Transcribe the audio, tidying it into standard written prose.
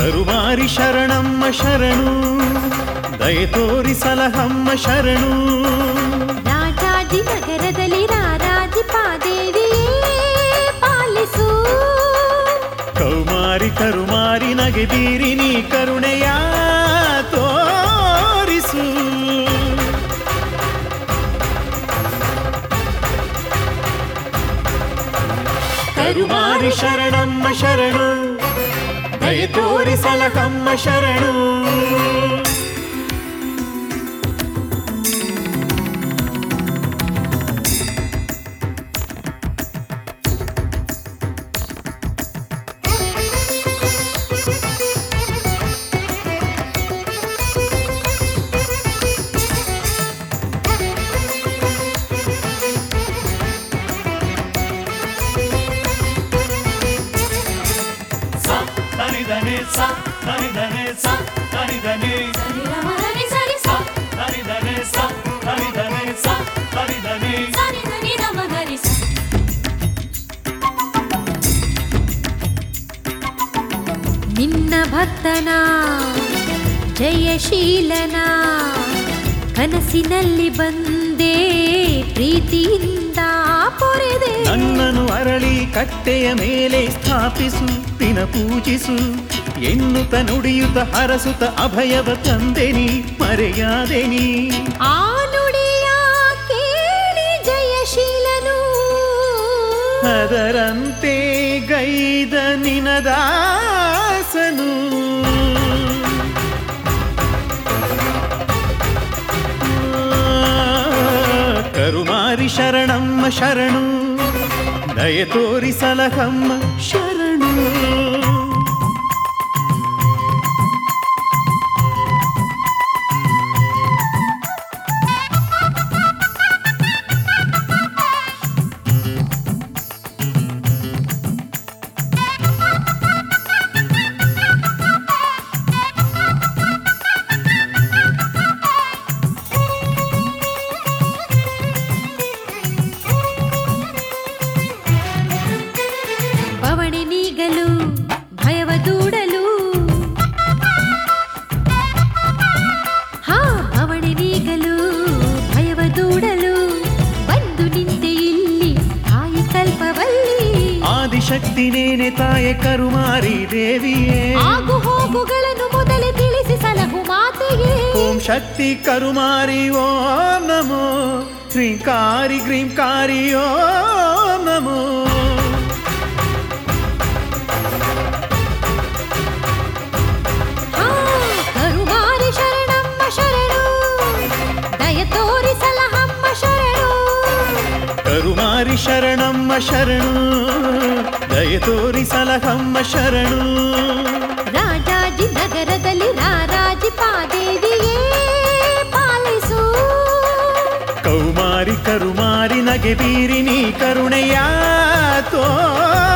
ಕರುಮಾರಿ ಶರಣಮ್ಮ ಶರಣು ದಯೆ ತೋರಿಸಲಹಮ್ಮ ಶರಣು ರಾಜಾಜಿ ನಗರದಲ್ಲಿ ರಾರಾಜಿಪಾದೇವಿಯೇ ಪಾಲಿಸು ಕೌಮಾರಿ ಕರುಮಾರಿ ನಗೆ ಬೀರಿ ನೀ ಕರುಣೆಯ ತೋರಿಸು ಕರುಮಾರಿ ಶರಣಮ್ಮ ಶರಣು ದಯೆ ತೋರಿಸಲಹಮ್ಮ ಶರಣು ನಿನ್ನ ಭಕ್ತನ ಜಯಶೀಲನ ಕನಸಿನಲ್ಲಿ ಬಂದೆ ಪ್ರೀತಿಯಿಂದ ಪೊರೆದೆ ನನ್ನನು ಅರಳಿ ಕಟ್ಟೆಯ ಮೇಲೆ ಸ್ಥಾಪಿಸು ದಿನ ಪೂಜಿಸು ಎನ್ನುತ್ತ ನುಡಿಯುತ್ತ ಹರಸುತ್ತ ಅಭಯವ ತಂದೆನಿ ಮರೆಯಾದೆನಿ ಆ ನುಡಿಯ ಕೇಳಿ ಜಯಶೀಲನು ಅದರಂತೆ ಗೈದ ನಿನದಾಸನು ಕರುಮಾರಿ ಶರಣಮ್ಮ ಶರಣು ದಯೆ ತೋರಿಸಲಹಮ್ಮ ಶರಣು ಪವಣಿ ನೀಗಲು ಭಯವ ದೂಡಲು ಪವಣಿ ನೀಗಲು ಭಯವ ದೂಡಲು ಬಂದು ನಿಂತೆ ಇಲ್ಲಿ ತಾಯಿ ಕಲ್ಪವಲ್ಲಿ ಆದಿಶಕ್ತಿ ನೇನೆ ತಾಯೆ ಕರುಮಾರಿ ದೇವಿಯೇ ಆಗು ಹೋಗುಗಳನ್ನು ಮೊದಲೇ ತಿಳಿಸಿ ಸಲಹು ಮಾತೆಯೇ ಓಂ ಶಕ್ತಿ ಕರುಮಾರಿ ಓಂ ನಮೋ ಶ್ರೀಂಕಾರಿ ಗ್ರೀಂಕಾರಿ ಓಂ ನಮೋ ಕರುಮಾರಿ ಶರಣಮ್ಮ ಶರಣು ದಯ ತೋರಿಸಲಹಮ್ಮ ಶರಣು ಕರುಮಾರಿ ಶರಣಮ್ಮ ಶರಣು ದಯೆ ತೋರಿಸಲಹಮ್ಮ ಶರಣು ರಾಜಾಜಿ ನಗರದಲ್ಲಿ ರಾರಾಜಿಪಾದೇವಿಯೇ ಪಾಲಿಸು ಕೌಮಾರಿ ಕರುಮಾರಿ ನಗೆ ಬೀರಿ ನೀ ಕರುಣೆಯ ತೋ